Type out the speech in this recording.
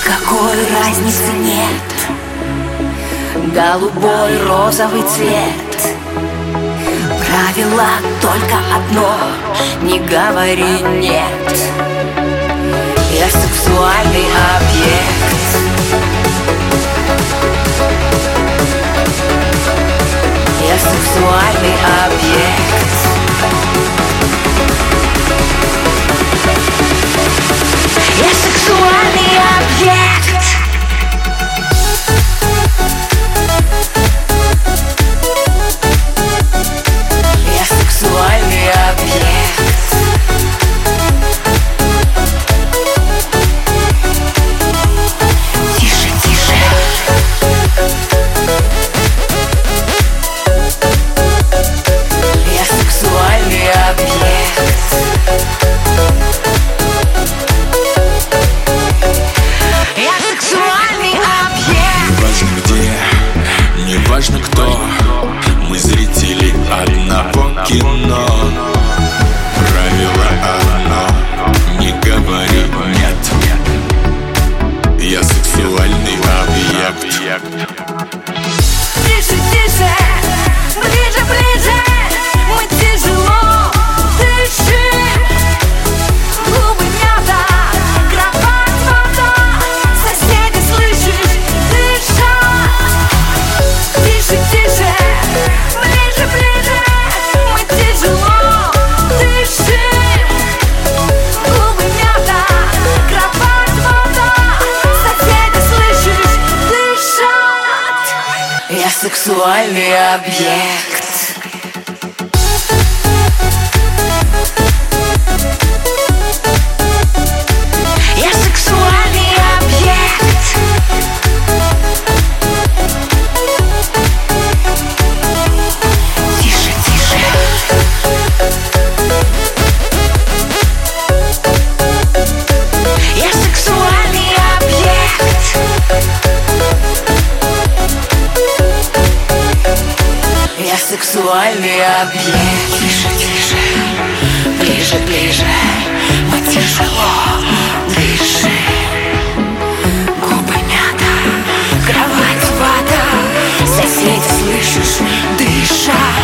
никакой разницы нет. Голубой, розовый цвет. Правило только одно: не говори нет. Я сексуальный объект. Я сексуальный объект. Я сексуальный объект. Я сексуальный объект. Тише, тише. Я сексуальный объект. Я сексуальный объект. Неважно где, неважно кто, мы зрители одного кино. Правило одно: не говори нет. Я сексуальный объект. Тише, тише, ближе, ближе. Мы тяжело дышим. Губы мята, кровать вода. Соседи, слышишь, дышат. Тише, тише, ближе, ближе. Мы тяжело дышим. Губы мята, кровать вода. Соседи, слышишь, дышат. Я сексуальный объект. Я сексуальный объект. Тише, тише. Я сексуальный объект. Я сексуальный объект. Тише, тише, ближе, ближе. Мы тяжело дышим. Губы мята, кровать вода. Соседи, слышишь, дышат.